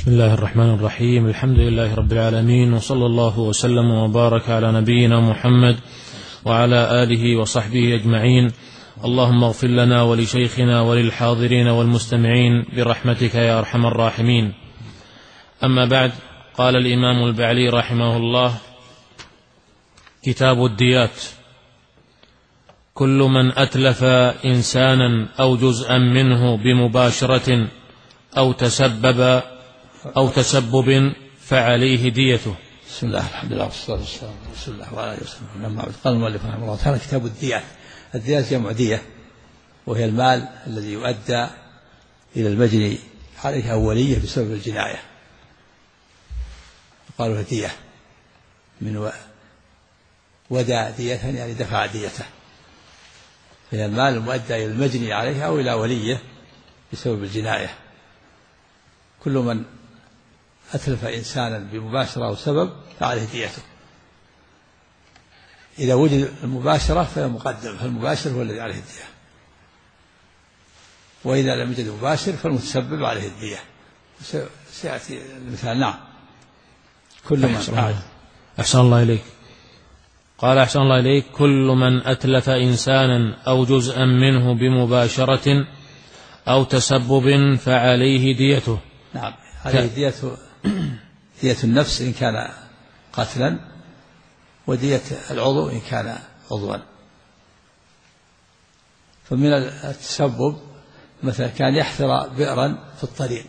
بسم الله الرحمن الرحيم. الحمد لله رب العالمين، وصلى الله وسلم وبارك على نبينا محمد وعلى آله وصحبه أجمعين. اللهم اغفر لنا ولشيخنا وللحاضرين والمستمعين برحمتك يا أرحم الراحمين. أما بعد، قال الإمام البعلي رحمه الله: كتاب الديات: كل من أتلف إنسانا أو جزءا منه بمباشرة أو تسبب فعليه ديته. بسم الله الحمد لله والصلاة والسلام على رسول الله وعلى آله وسلم. لما قال المؤلف رحمه الله تعالى: كتاب الديات. الديات جمع دية، وهي المال الذي يؤدى إلى المجني عليه أولية بسبب الجناية، قالوا دية من ودى دية، يعني دفع ديته، فهي المال المؤدى إلى المجني عليه أو إلى وليه بسبب الجناية. كل من أتلف إنسانا بمباشرة أو سبب فعليه ديته. إذا وجد المباشرة فهي مقدم، فالمباشر هو الذي عليه الدية، وإذا لم يوجد مباشر فالمتسبب عليه الدية. سيأتي المثال. نعم. كل من أحسن الله إليك. قال: أحسن الله إليك: كل من أتلف إنسانا أو جزءا منه بمباشرة أو تسبب فعليه ديته. نعم، عليه دية النفس إن كان قتلا، ودية العضو إن كان عضوا. فمن التسبب مثلا كان يحفر بئرا في الطريق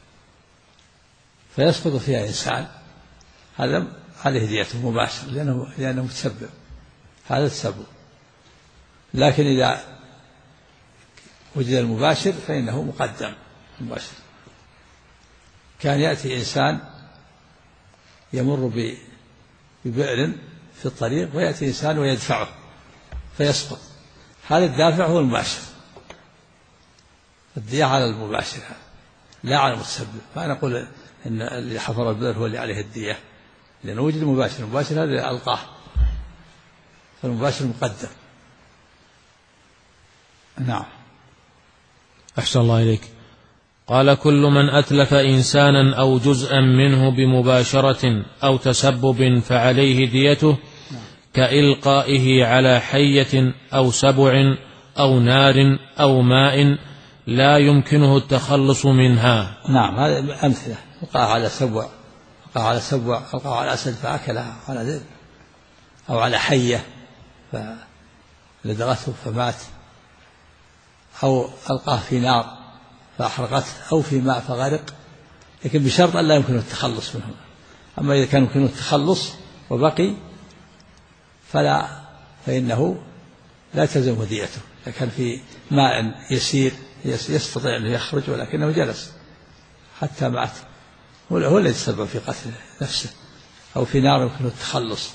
فيسقط فيها إنسان، هذا عليه ديته مباشر لأنه متسبب، هذا التسبب. لكن إذا وجد المباشر فإنه مقدم. المباشر كان يأتي إنسان يمر ببئر في الطريق، ويأتي إنسان ويدفعه فيسقط، هذا الدافع هو المباشر. الدية على المباشر لا على المتسبب. فنقول إن اللي حفر البئر هو اللي عليه الدية، لأنه وجد المباشر. المباشر هذا اللي ألقاه، فالمباشر مقدم. نعم. أحسن الله إليك. قال: كل من أتلف إنسانا أو جزءا منه بمباشرة أو تسبب فعليه ديته، كإلقائه على حية أو سبع أو نار أو ماء لا يمكنه التخلص منها. نعم، هذه أمثلة. وقع على سبع، ألقاه على أسد فأكلها، على ذلك، أو على حية فلدغته فمات، أو ألقاه في نار فأحرقته، أو في ماء فغرق، لكن بشرط أن لا يمكنه التخلص منه. أما إذا كان يمكنه التخلص وبقي فإنه لا تلزمه ديته. إذا كان في ماء يسير يستطيع أن يخرج ولكنه جلس حتى مات، هو الذي تسبب في قتل نفسه، أو في نار يمكنه التخلص.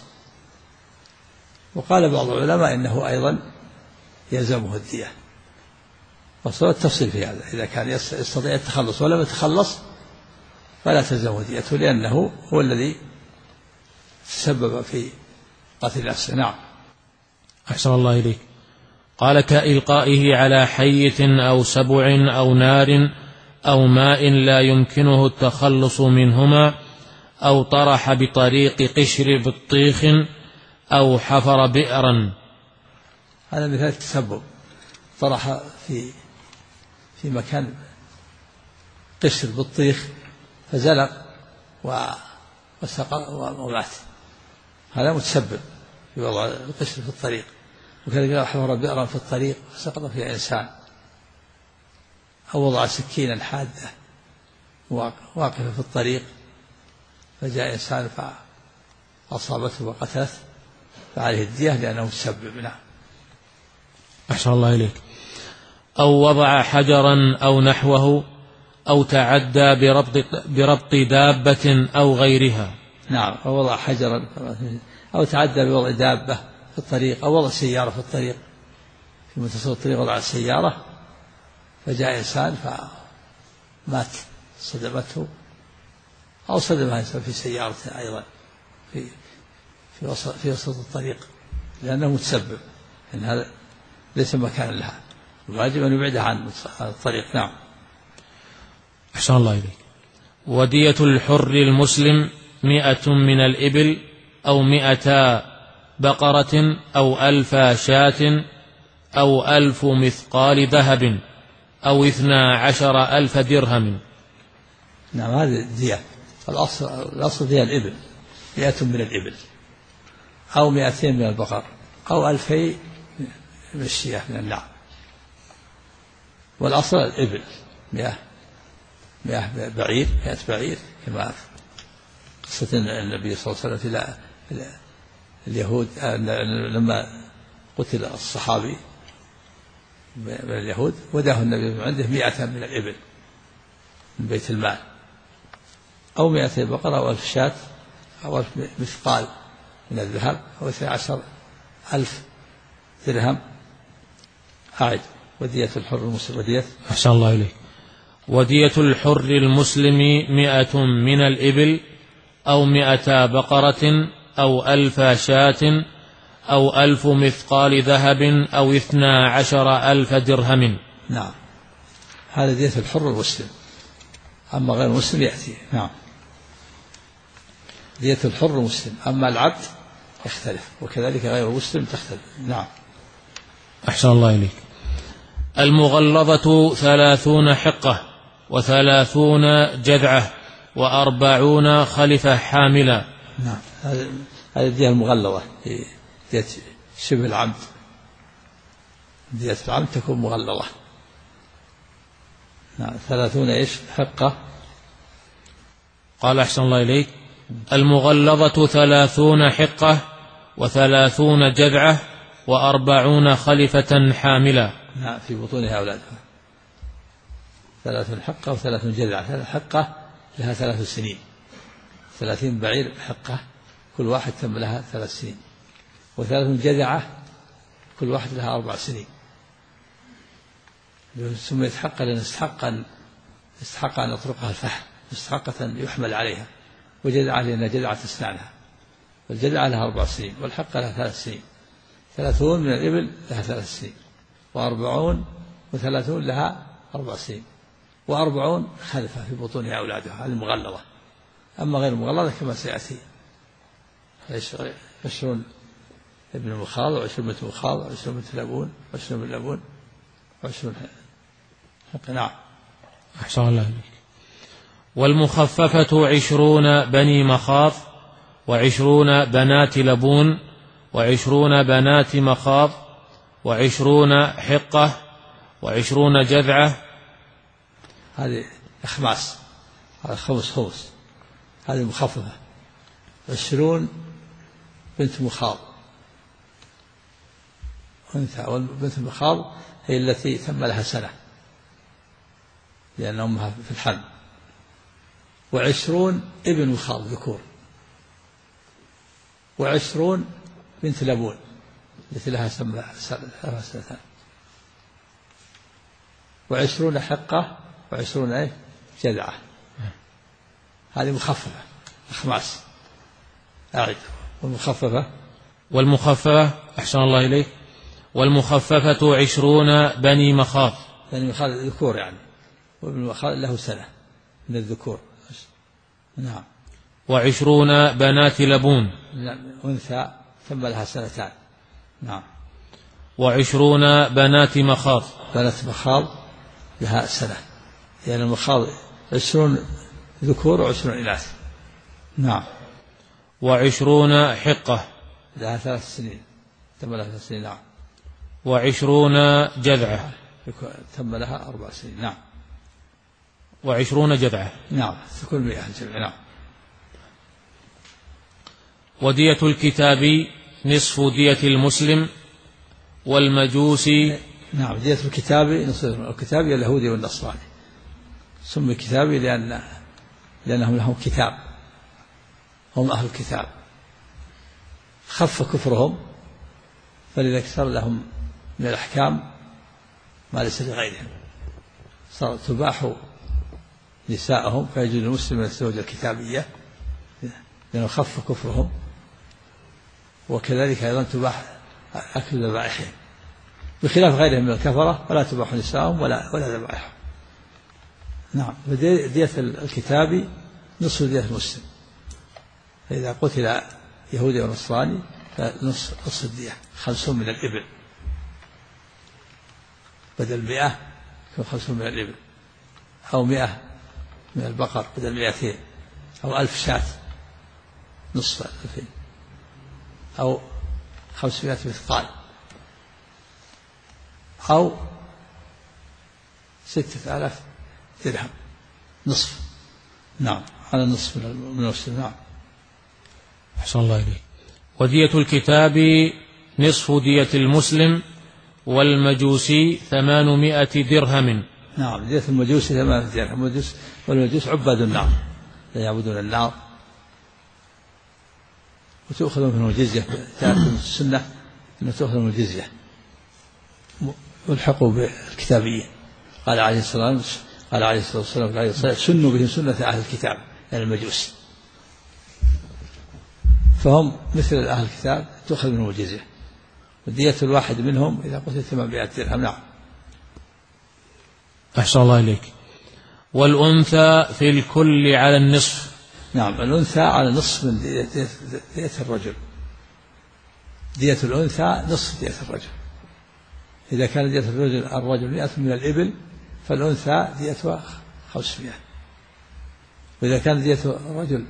وقال بعض العلماء إنه أيضا يلزمه الدية، وصار التفصيل في هذا. إذا كان يستطيع التخلص ولم يتخلص فلا تلزمه ديته، لأنه هو الذي تسبب في قتل نفسه. نعم. أحسن الله إليك. قال: كإلقائه على حية أو سبع أو نار أو ماء لا يمكنه التخلص منهما، أو طرح بطريق قشر بطيخ أو حفر بئرا. هذا مثال التسبب. طرح في مكان قشر بطيخ فزلق وسقط ومات، هذا متسبب في وضع القشر في الطريق. وكذلك حفر بئرا في الطريق فسقط فيها إنسان، أو وضع سكينا حادة واقفة في الطريق فجاء إنسان فأصابته وقتلته، فعليه الدية لأنه متسبب. نعم. أحسن الله إليك. أو وضع حجرا أو نحوه، أو تعدى بربط دابة أو غيرها. نعم، أو وضع حجرا، أو تعدى بوضع دابة في الطريق، أو وضع سيارة في الطريق، في منتصف الطريق وضع السيارة فجاء إنسان فمات، صدمته، أو صدمها إنسان في سيارته أيضا في وسط الطريق، لأنه متسبب، إن هذا ليس مكان لها، الواجب أن يبعدها عن الطريق. نعم. أحسن الله إليك. ودية الحر المسلم 100 من الإبل أو 200 بقرة أو 1000 شاة أو 1000 مثقال ذهب أو 12,000 درهم. نعم هذه الدية. الأصل دية الإبل 100 من الإبل أو 200 من البقر أو 2000 من الشياه من النعم. والأصل الإبل 100 بعير 100 بعير كما قصة النبي صلى الله عليه وسلم في اليهود لما قتل الصحابي من اليهود وداه النبي من عنده 100 من الإبل من بيت المال أو 200 بقرة أو 1000 شاة أو 1000 مثقال من الذهب أو 12,000 درهم. أعد. ودية الحر المسلم ودية أحسن الله إليك. ودية الحر المسلم 100 من الإبل أو 200 بقرة أو 1000 شاة أو 1000 مثقال ذهب أو 12,000 درهم. نعم هذا دية الحر المسلم. أما غير المسلم يأتي. نعم دية الحر المسلم. أما العبد يختلف وكذلك غير المسلم تختلف. نعم. أحسن الله إليك. المغلظة 30 حقة 30 جذعة 40 خلفة حاملة. نعم هذه الدية المغلظة دية شبه العمد. دية العمد تكون مغلظة. نعم 30 إيش حقة. قال أحسن الله إليك. المغلظة 30 حقة 30 جذعة 40 خلفة حاملة. نعم في بطونها أولادها 30 حقة و30 جذعة. 3 حقة لها 3 سنين. 30 بعير حقة كل واحد تم لها 3 سنين. و30 جذعة كل واحد لها 4 سنين. سميت حقة لأن استحق أن يطرقها الفحم مستحقة يحمل عليها. وجذعة لأن جذعة أسنانها. والجذعة لها 4 سنين والحقة لها 3 سنين. 30 من الإبل لها 3 سنين و40 و30 لها 4 سنين و40 خلفة في بطونها أولادها. هذه المغلظة. أما غير المغلظة كما سيأتي 20 ابن مخاض و20 بنت مخاض و20 بنت لبون و20 بن لبون و20 حق. نعم. أحسن الله عليك. والمخففة 20 بني مخاض 20 بنات لبون 20 بنات مخاض 20 حقة 20 جذعة. هذه إخماس. هذا خمس. هذه مخففة. 20 بنت مخاض أنثى. والبنت المخاض هي التي تم لها سنة لأن أمها في الحمل. 20 ابن مخاض ذكور. 20 بنت لبون التي لها 3 سنتان. 20 حقة 20 جذعة. هذه مخففة أخماس. أعد. والمخففة أحسن الله إليك. والمخففة 20 بني مخاض. بني مخاض ذكور يعني. وابن مخاض له سنة من الذكور. نعم. 20 بنات لبون. أنثى تم لها 2 سنين. نعم. 20 بنات مخاض. بنات مخاض لها سنة يعني المخاض 20 ذكور و20 إناث. نعم. 20 حقة لها 3 سنين تم لها 3 سنين. نعم. 20 جذعة تم لها 4 سنين. نعم. 20 جذعة. نعم تكون 100 الجميع. نعم. ودية الكتاب نصف دية المسلم والمجوسي. نعم دية الكتاب نصف. الكتاب اليهودي والنصراني سمي كتابي لأنهم لهم كتاب. هم أهل الكتاب. خف كفرهم فلذلك صار لهم من الأحكام ما ليس لغيرهم. صار تباح نساءهم فيجوز المسلم أن يتزوج الكتابية لأنه خف كفرهم. وكذلك أيضا تباح أكل ذبائحهم بخلاف غيرهم من الكفرة فلا تباح نساءهم ولا ذبائحهم. نعم. دية الكتابي نصف دية المسلم، فإذا قتل يهودي ونصراني فنصف الدية 50 من الإبل، بدل 100 يكون 50 من الإبل، أو 100 من البقر بدل 200، أو 1000 شاة نصف 2000، أو 500 مثقال، أو 6000 درهم نصف. نعم، على النصف من المسلم. نعم. أحسن الله إليك. ودية الكتاب نصف دية المسلم، والمجوسي 800 درهم. نعم، دية المجوسي 800 درهم. والمجوس عباد النار، لا يعبدون النار، وتؤخذ منهم الجزية. جاءت في السنة أن تؤخذ منهم الجزية، والحقوا بالكتابيين. قال عليه الصلاة والسلام سنوا بهم سنة أهل الكتاب، يعني المجوس، فهم مثل أهل الكتاب، تؤخذ منهم الجزية. ودية الواحد منهم إذا قتل 800 درهم. نعم. أحسن الله إليك. والأنثى في الكل على النصف. نعم، الأنثى على نصف من دية الرجل. دية الأنثى نصف دية الرجل. إذا كان دية الرجل 100 من الإبل، فالأنثى ديتها 500. وإذا كان دية الرجل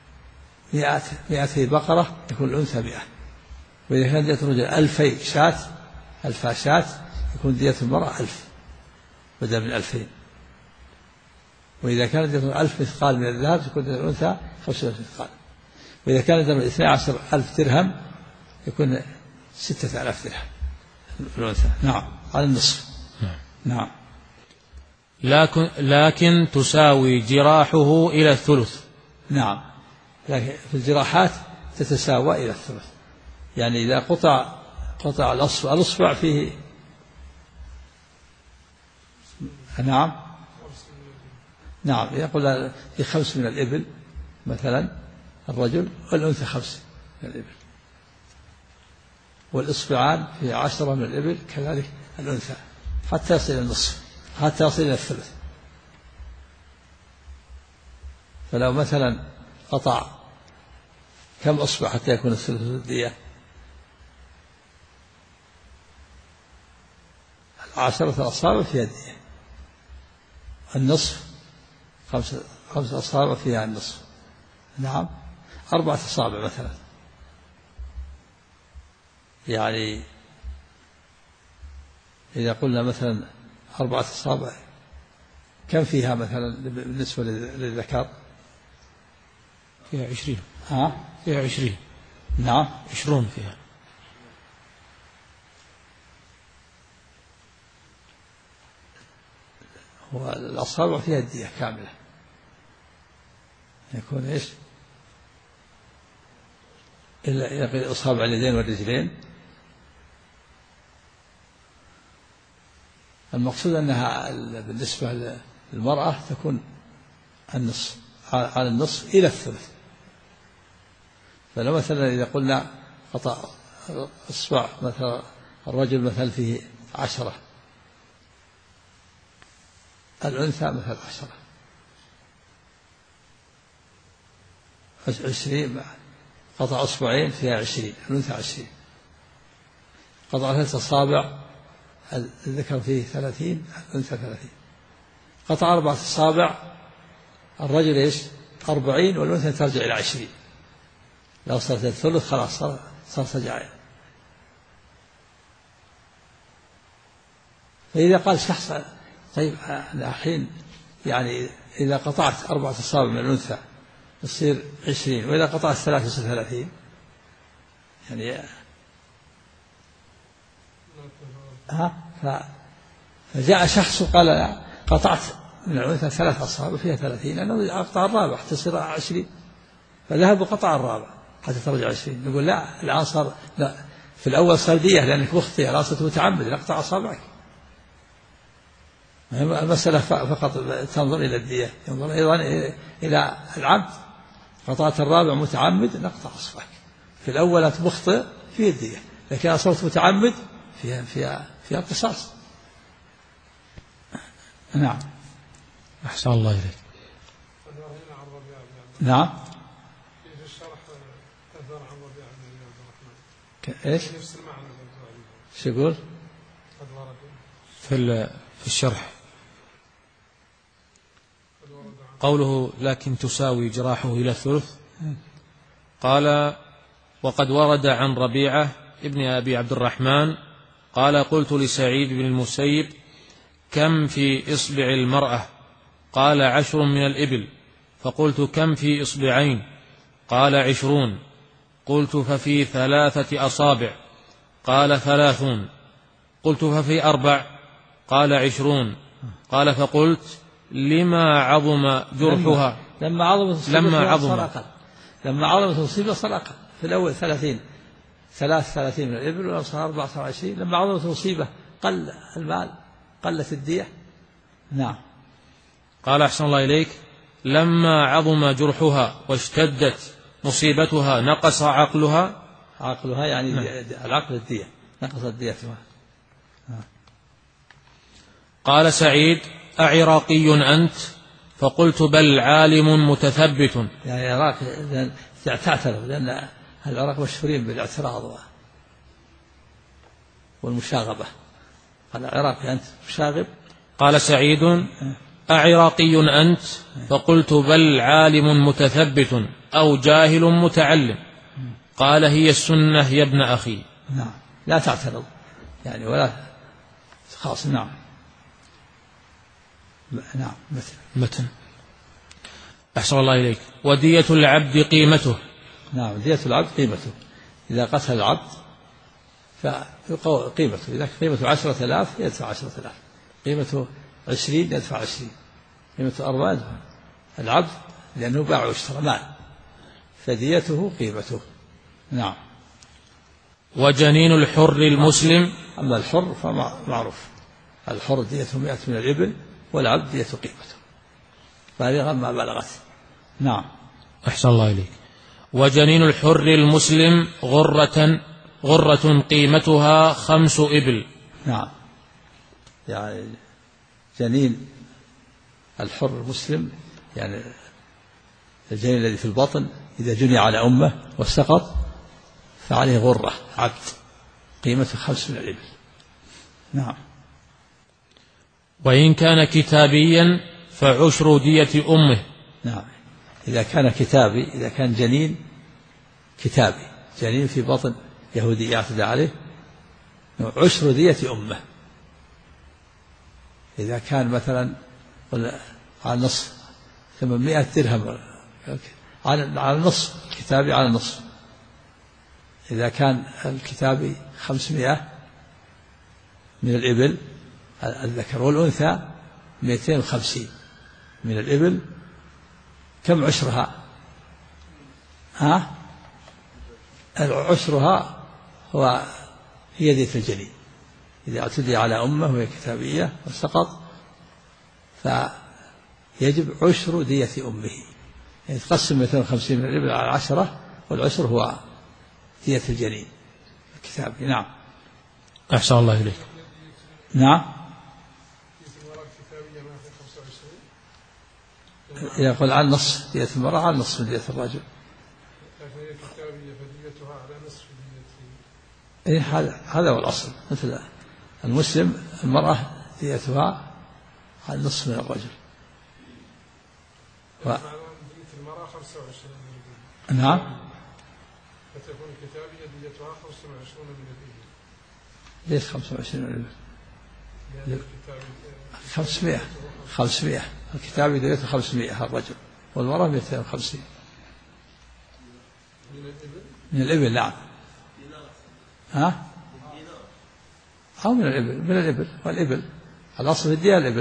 200 بقرة، يكون الأنثى 100. وإذا كان دية الرجل 2000 شاة، يكون دية المرأة 1000 بدل من 2000. وإذا كان دية 1000 مثقال من الذهب، يكون دية الأنثى 500 مثقال. وإذا كان دية 12,000 درهم، يكون 6000 درهم الأنثى. نعم، على النصف. نعم. لكن تساوي جراحه إلى الثلث. نعم، لكن في الجراحات تتساوى إلى الثلث. يعني إذا قطع الأصبع فيه. نعم، يقول في 5 من الإبل مثلا الرجل، والأنثى 5 من الإبل. والإصبعان في 10 من الإبل كذلك الأنثى، حتى يصل إلى النصف، حتى يصل إلى الثلث. فلو مثلا قطع كم أصبع حتى يكون الثلث الدية؟ 10 أصابع فيها الدية. النصف 5 أصابع فيها النصف. نعم، 4 أصابع مثلا، يعني إذا قلنا مثلا 4 أصابع، كم فيها مثلا بالنسبة للذكر؟ فيها 20. فيها 20. نعم، 20 فيها. والأصابع فيها الدية كاملة، يكون إيش؟ إلا أصابع اليدين والرجلين. المقصود أنها بالنسبة للمرأة تكون النصف، على النصف إلى الثلث. فلو مثلا إذا قلنا قطع إصبع مثلا الرجل مثلا فيه 10، الأنثى مثلا 20. قطع أصبعين فيها 20، الأنثى 20. قطع 3 أصابع، الذكر فيه 30، الأنثى 30. قطع 4 أصابع، الرجل إيش؟ 40، والأنثى ترجع إلى 20. لو صارت الثلث خلاص صار سجايا. فإذا قال شخص طيب الحين يعني إذا قطعت 4 أصابع من الأنثى يصير 20، وإذا قطعت 3 يصير 30، يعني فجاء شخص وقال قطعت من الأنثى 3 أصابع فيها 30، لأنه أقطع الرابع حتى تصير 20، فذهب وقطع الرابع حتى ترجع 20. نقول لا، الآن صار لا، في الأول صار دية لأنك مخطئ، لا صرت متعمد نقطع أصابعك. المسألة فقط تنظر إلى الدية، ينظر أيضا إلى العبد. قطعت الرابع متعمد نقطع أصبعك. في الأول أنت مخطئ فيه الدية، لكن إذا صرت متعمد فيها القصاص. نعم. أحسن الله إليك. نعم. إيش؟ شو يقول؟ في الشرح قوله لكن تساوي جراحه إلى الثلث، قال وقد ورد عن ربيعة ابن أبي عبد الرحمن قال قلت لسعيد بن المسيب كم في إصبع المرأة؟ قال 10 من الإبل. فقلت كم في إصبعين؟ قال 20. قلت ففي 3 أصابع؟ قال 30. قلت ففي 4؟ قال 20. قال فقلت لما عظم جرحها؟ لما عظمت المصيبة صار أقل. في الأول 30 من الإبل، ولما صار 24. لما عظمت المصيبة قل المال، قلت الدية. نعم. قال أحسن الله إليك لما عظم جرحها واشتدت مصيبتها نقص عقلها يعني العقل الدية، نقصت ديتها. قال سعيد أعراقي أنت؟ فقلت بل عالم متثبت. يعني عراقي تعترف، لأن العراق مشهورين بالاعتراض والمشاغبة. قال عراقي أنت مشاغب. قال سعيد أعراقي أنت؟ فقلت بل عالم متثبت أو جاهل متعلم. قال هي السنة يا ابن أخي. نعم، لا تعترض يعني ولا خاص. نعم. متن. أحسن الله إليك. ودية العبد قيمته. نعم، دية العبد قيمته. إذا قتل العبد فقيمته، إذا قيمته 10,000 يدفع 10,000، قيمته 20 يدفع 20، قيمته 4 يدفع. العبد لأنه باع واشترى مال، فديته قيمته. نعم. وجنين الحر المسلم. أما الحر فمعروف، الحر ديته 100 من الإبل، والعبد ديته قيمته بالغا ما بلغت. نعم. أحسن الله إليك. وجنين الحر المسلم غرة قيمتها 5 إبل. نعم، يعني جنين الحر المسلم، يعني الجنين الذي في البطن إذا جني على أمه وسقط فعليه غرة عبد قيمته 5 من الإبل. نعم. وإن كان كتابيا فعشر دية أمه. نعم، إذا كان كتابي، إذا كان جنين كتابي، جنين في بطن يهودي يعتدى عليه، عشر دية أمه. إذا كان مثلا على النصف 800 درهم، على النصف الكتابي، على النصف. إذا كان الكتابي 500 من الإبل الذكر، والأنثى 250 من الإبل، كم عشرها؟ عشرها هي دية الجنين. إذا اعتدي على أمه وهي كتابية وسقط فيجب عشر دية أمه. يعني تقسم 250 من الإبل على 10، والعشر هو دية الجنين الكتابي. نعم. أحسن الله إليك. نعم. يقول على النصف دية المرأة، على النصف دية الرجل. هذا هو الأصل. مثل المسلم المرأة ديتها على النصف من الرجل. المرأة 25 نعم. فتكون الكتابية ديتها 25 من الإبل. ليش 25 من الإبل؟ 500 الكتابي ديته 500 الرجل، والمرأة 250 من الإبل. نعم. أو من الإبل والإبل الأصل في الدية الإبل.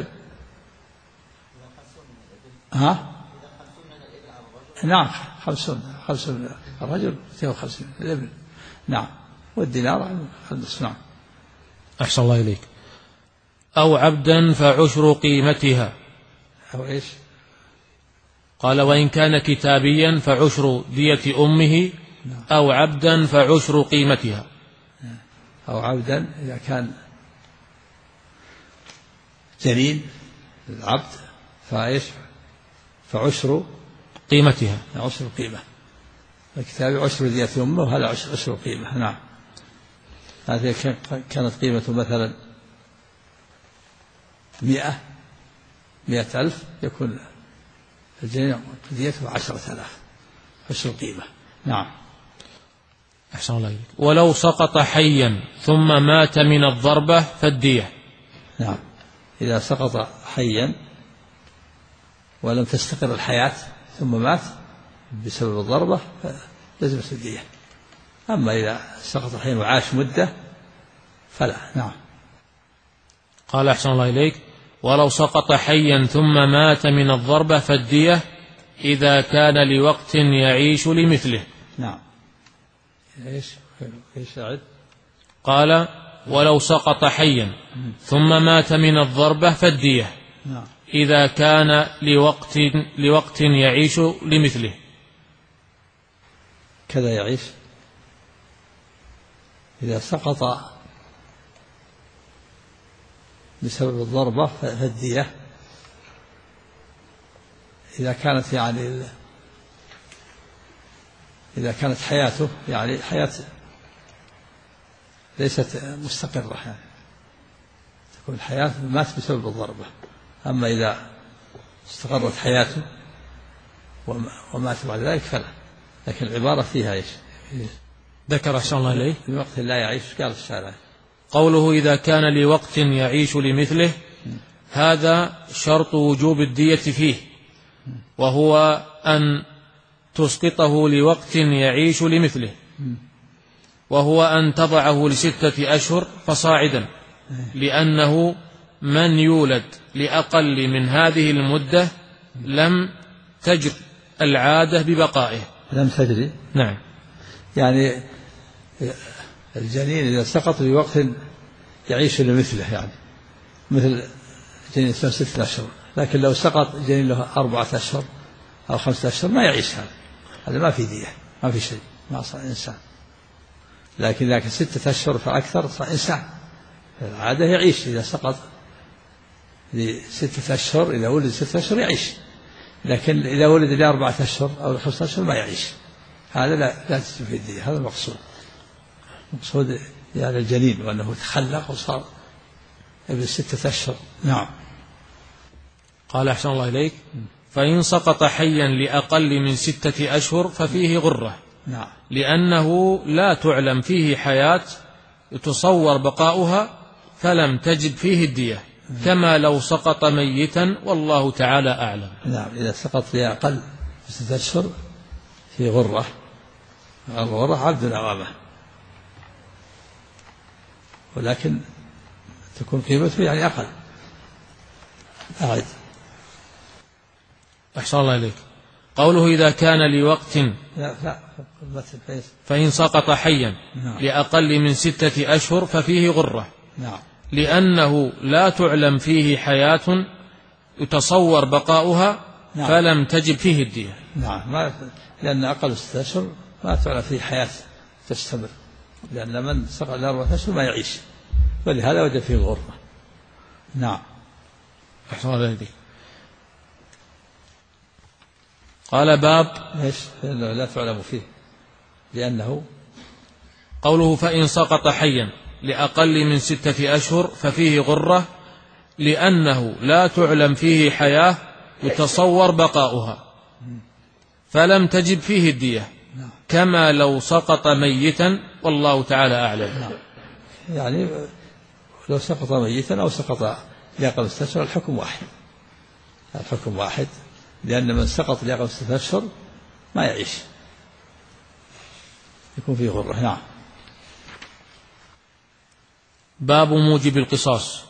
نعم، 50 الرجل، 250 الإبل. نعم. والدينار النصف. نعم. أحسن الله إليك. أو عبدا فعشر قيمتها. أو إيش؟ قال وإن كان كتابيا فعشر دية أمه، أو عبدا فعشر قيمتها. أو عبدا إذا كان جنين العبد فإيش؟ فعشر قيمتها. عشر قيمة. الكتاب عشر دية أمه وهذا عشر قيمة. نعم. هذه كانت قيمة مثلا 100,000 يكون الجنين ديته 10,000 عشر قيمة. نعم. أحسن الله إليك. ولو سقط حيا ثم مات من الضربة فالدية. نعم. إذا سقط حيا ولم تستقر الحياة ثم مات بسبب الضربة لازم الدية. أما إذا سقط حيا وعاش مدة فلا. نعم. قال أحسن الله إليك. ولو سقط حيا ثم مات من الضربة فالدية إذا كان لوقت يعيش لمثله. نعم. إيش أعد؟ قال ولو سقط حيا ثم مات من الضربة فالدية. نعم. إذا كان لوقت يعيش لمثله. كذا يعيش. إذا سقط بسبب الضربة فالدية إذا كانت إذا كانت حياته حياة ليست مستقرة تكون الحياة مات بسبب الضربة. أما إذا استقرت حياته ومات بعد ذلك فلا. لكن العبارة فيها إيش؟ ذكر أحسن الله إليه في وقت لا يعيش. قال الشارع قوله إذا كان لوقت يعيش لمثله، هذا شرط وجوب الدية فيه، وهو أن تسقطه لوقت يعيش لمثله، وهو أن تضعه ل6 أشهر فصاعدا، لأنه من يولد لأقل من هذه المدة لم تجر العادة ببقائه. لم تجري. نعم. يعني الجنين إذا سقط لوقت يعيش لمثله مثل جنين 6 أشهر، لكن لو سقط جنين له 4 أشهر أو 5 أشهر ما يعيش. هذا ما في دية، ما في شيء، ما صار إنسان. لكن إذا كان 6 أشهر فأكثر صار إنسان. العادة يعيش. إذا سقط ل6 أشهر، إذا ولد 6 أشهر يعيش، لكن إذا ولد ل4 أشهر أو 5 أشهر ما يعيش. هذا لا تجب في الدية. هذا المقصود الجنين، وأنه تخلق وصار ابن 6 أشهر. نعم. قال أحسن الله إليك. فإن سقط حيا لأقل من 6 أشهر ففيه غرة. نعم. لأنه لا تعلم فيه حياة يتصور بقاؤها، فلم تجب فيه الدية، كما لو سقط ميتا، والله تعالى أعلم. نعم. إذا سقط لأقل من 6 أشهر في غرة. الغرة عبد عوامة، ولكن تكون قيمته أقل. أعد. أحسن الله إليك. قوله إذا كان لوقت فإن سقط حيا لأقل من 6 أشهر ففيه غرة. نعم. لأنه لا تعلم فيه حياة يتصور بقاؤها. نعم. فلم تجب فيه الدية. نعم. لأن أقل من 6 أشهر ما تعلم فيه حياة تستمر، لأن من سقط ل4 أشهر ما يعيش، ولهذا وجد فيه غرة. نعم. أحسن الله إليك. قال باب لا تعلم فيه، لأنه قوله فإن سقط حيا لأقل من 6 أشهر ففيه غرة، لأنه لا تعلم فيه حياة يتصور بقاؤها، فلم تجب فيه الدية، كما لو سقط ميتا، والله تعالى أعلم. يعني لو سقط ميتا أو سقط لأقل من 6 أشهر الحكم واحد، لأن من سقط لأقل من 6 أشهر ما يعيش، يكون فيه غرة. نعم. باب موجب القصاص.